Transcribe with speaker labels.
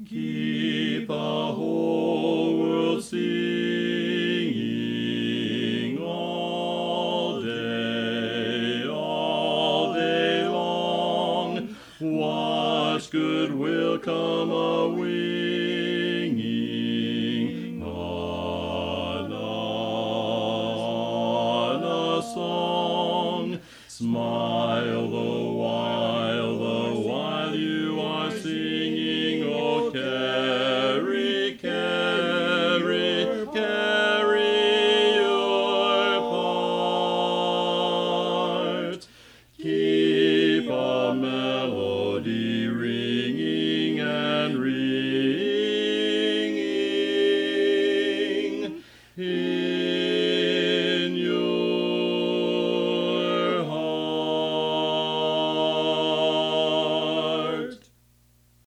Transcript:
Speaker 1: Keep the whole world singing all day long. Watch goodwill come a-winging on a song. Smile the while you are singing. Oh, carry, carry, carry your part. Keep a melody